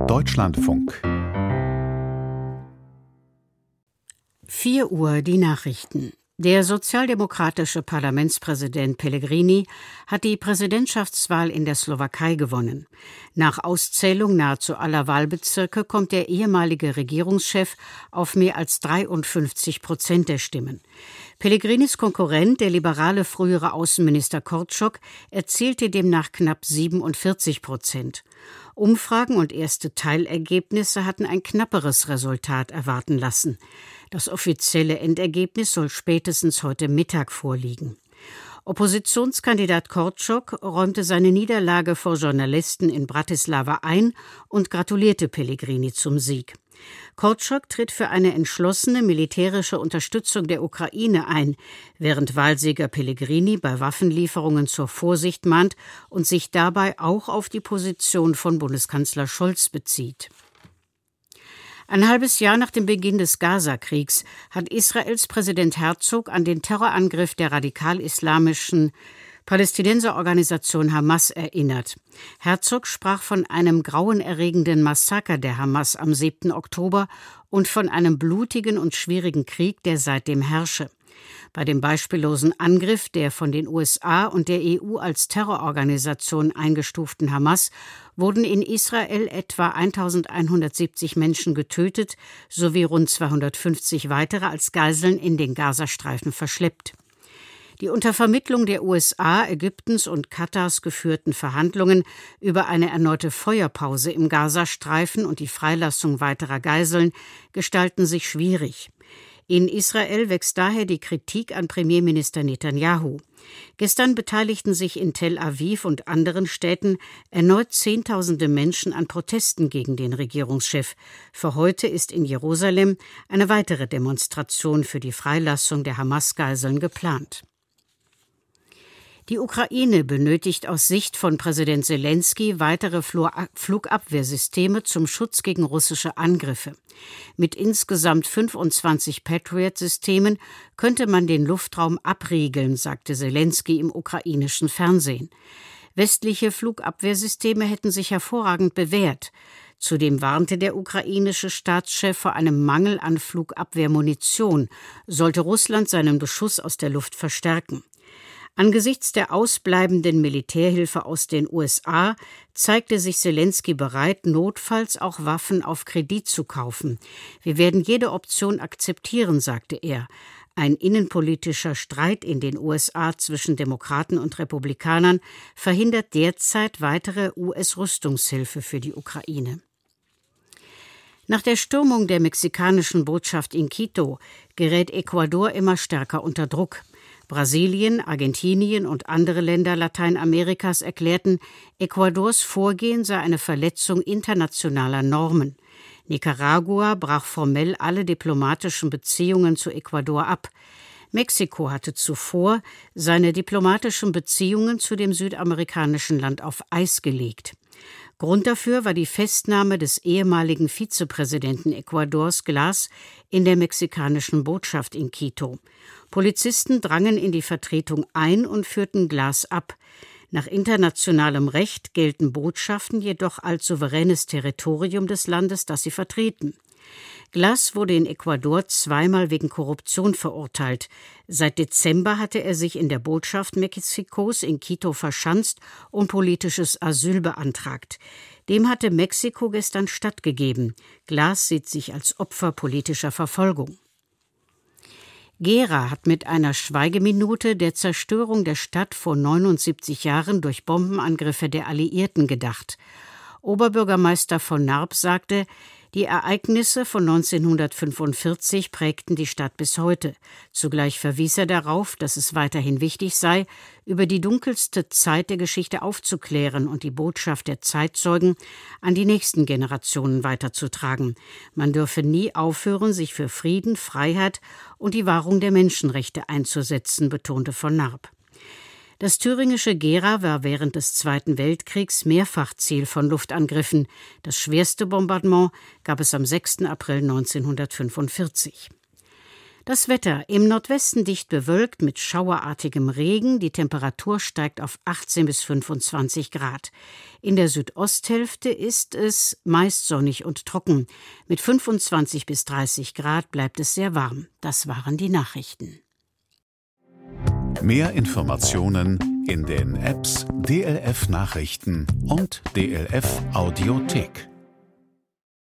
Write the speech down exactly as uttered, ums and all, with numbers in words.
Deutschlandfunk. vier Uhr die Nachrichten. Der sozialdemokratische Parlamentspräsident Pellegrini hat die Präsidentschaftswahl in der Slowakei gewonnen. Nach Auszählung nahezu aller Wahlbezirke kommt der ehemalige Regierungschef auf mehr als dreiundfünfzig Prozent der Stimmen. Pellegrinis Konkurrent, der liberale frühere Außenminister Korczok, erzielte demnach knapp siebenundvierzig Prozent. Umfragen und erste Teilergebnisse hatten ein knapperes Resultat erwarten lassen. Das offizielle Endergebnis soll spätestens heute Mittag vorliegen. Oppositionskandidat Korczok räumte seine Niederlage vor Journalisten in Bratislava ein und gratulierte Pellegrini zum Sieg. Korczok tritt für eine entschlossene militärische Unterstützung der Ukraine ein, während Wahlsieger Pellegrini bei Waffenlieferungen zur Vorsicht mahnt und sich dabei auch auf die Position von Bundeskanzler Scholz bezieht. Ein halbes Jahr nach dem Beginn des Gaza-Kriegs hat Israels Präsident Herzog an den Terrorangriff der radikal-islamischen Palästinenserorganisation Hamas erinnert. Herzog sprach von einem grauenerregenden Massaker der Hamas am siebten Oktober und von einem blutigen und schwierigen Krieg, der seitdem herrsche. Bei dem beispiellosen Angriff der von den U S A und der E U als Terrororganisation eingestuften Hamas wurden in Israel etwa eintausendeinhundertsiebzig Menschen getötet sowie rund zweihundertfünfzig weitere als Geiseln in den Gazastreifen verschleppt. Die unter Vermittlung der U S A, Ägyptens und Katars geführten Verhandlungen über eine erneute Feuerpause im Gazastreifen und die Freilassung weiterer Geiseln gestalten sich schwierig. In Israel wächst daher die Kritik an Premierminister Netanyahu. Gestern beteiligten sich in Tel Aviv und anderen Städten erneut Zehntausende Menschen an Protesten gegen den Regierungschef. Für heute ist in Jerusalem eine weitere Demonstration für die Freilassung der Hamas-Geiseln geplant. Die Ukraine benötigt aus Sicht von Präsident Selenskyj weitere Flugabwehrsysteme zum Schutz gegen russische Angriffe. Mit insgesamt fünfundzwanzig Patriot-Systemen könnte man den Luftraum abriegeln, sagte Selenskyj im ukrainischen Fernsehen. Westliche Flugabwehrsysteme hätten sich hervorragend bewährt. Zudem warnte der ukrainische Staatschef vor einem Mangel an Flugabwehrmunition, sollte Russland seinen Beschuss aus der Luft verstärken. Angesichts der ausbleibenden Militärhilfe aus den U S A zeigte sich Selenskyj bereit, notfalls auch Waffen auf Kredit zu kaufen. Wir werden jede Option akzeptieren, sagte er. Ein innenpolitischer Streit in den U S A zwischen Demokraten und Republikanern verhindert derzeit weitere U S-Rüstungshilfe für die Ukraine. Nach der Stürmung der mexikanischen Botschaft in Quito gerät Ecuador immer stärker unter Druck. Brasilien, Argentinien und andere Länder Lateinamerikas erklärten, Ecuadors Vorgehen sei eine Verletzung internationaler Normen. Nicaragua brach formell alle diplomatischen Beziehungen zu Ecuador ab. Mexiko hatte zuvor seine diplomatischen Beziehungen zu dem südamerikanischen Land auf Eis gelegt. Grund dafür war die Festnahme des ehemaligen Vizepräsidenten Ecuadors Glas in der mexikanischen Botschaft in Quito. Polizisten drangen in die Vertretung ein und führten Glas ab. Nach internationalem Recht gelten Botschaften jedoch als souveränes Territorium des Landes, das sie vertreten. Glas wurde in Ecuador zweimal wegen Korruption verurteilt. Seit Dezember hatte er sich in der Botschaft Mexikos in Quito verschanzt und politisches Asyl beantragt. Dem hatte Mexiko gestern stattgegeben. Glas sieht sich als Opfer politischer Verfolgung. Gera hat mit einer Schweigeminute der Zerstörung der Stadt vor neunundsiebzig Jahren durch Bombenangriffe der Alliierten gedacht. Oberbürgermeister von Narb sagte, die Ereignisse von neunzehnhundertfünfundvierzig prägten die Stadt bis heute. Zugleich verwies er darauf, dass es weiterhin wichtig sei, über die dunkelste Zeit der Geschichte aufzuklären und die Botschaft der Zeitzeugen an die nächsten Generationen weiterzutragen. Man dürfe nie aufhören, sich für Frieden, Freiheit und die Wahrung der Menschenrechte einzusetzen, betonte von Narb. Das thüringische Gera war während des Zweiten Weltkriegs mehrfach Ziel von Luftangriffen. Das schwerste Bombardement gab es am sechsten April neunzehnhundertfünfundvierzig. Das Wetter: Im Nordwesten dicht bewölkt mit schauerartigem Regen. Die Temperatur steigt auf achtzehn bis fünfundzwanzig Grad. In der Südosthälfte ist es meist sonnig und trocken. Mit fünfundzwanzig bis dreißig Grad bleibt es sehr warm. Das waren die Nachrichten. Mehr Informationen in den Apps D L F Nachrichten und D L F Audiothek.